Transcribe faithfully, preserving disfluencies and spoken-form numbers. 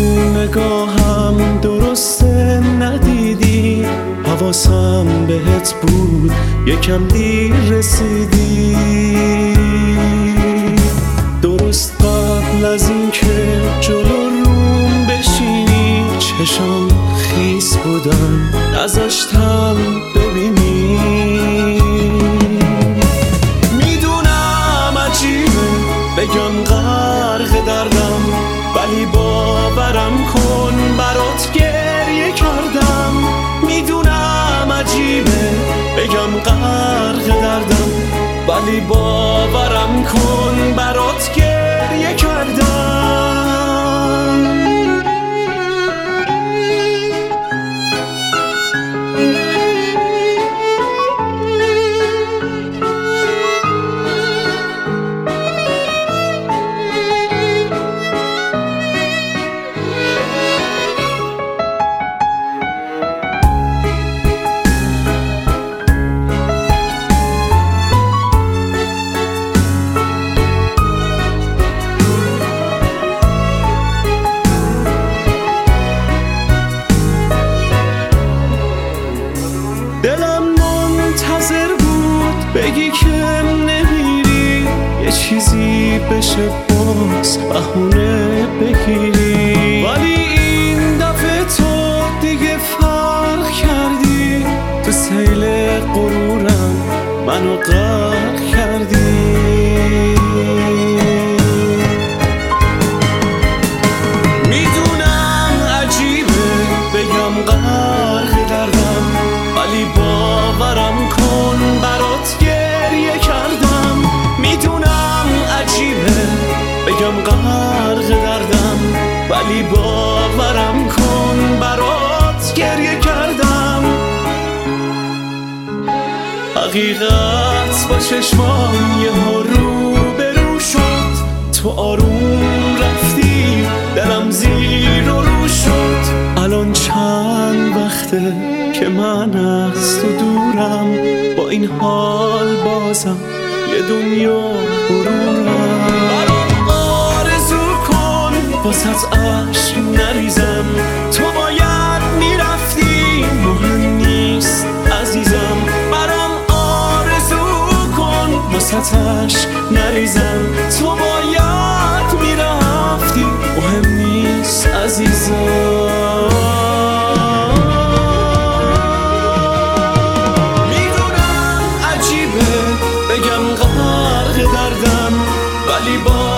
نگاهم درسته ندیدی، حواسم بهت بود یکم دیر رسیدی. درست قبل از این که جلو روم بشینی، چشم خیس بودن نذاشتم ببینی. میدونم عجیبه بگم غرق دردم، ولی باورم کن برات گریه کردم. میدونم عجیبه بگم غرق دردم، ولی باورم کن برات گریه کردم. دلم منتظر بود بگی که نمیری، یه چیزی بشه باز بهونه بگیری. ولی این دفعه تو دیگه فرق کردی، تو سیل غرورم منو غرق کردی. میدونم عجیبه بگم غرق دردم، ولی باورم کن برات گریه کردم. میدونم عجیبه بگم غرق دردم، ولی باورم کن برات گریه کردم. حقیقت با چشمان یهو رو به رو شد، تو آروم رفتی دلم زیر و رو شد. الان چند وقته که من از تو دورم، با این حال بازم یه دنیا غرورم. برام آرزو کن واسط عشق نریزم، تو باید میرفتی مهم نیست عزیزم. برام آرزو کن واسط عشق نریزم، تو باید میرفتی مهم نیست عزیزم. بگم غرق دردم، ولی با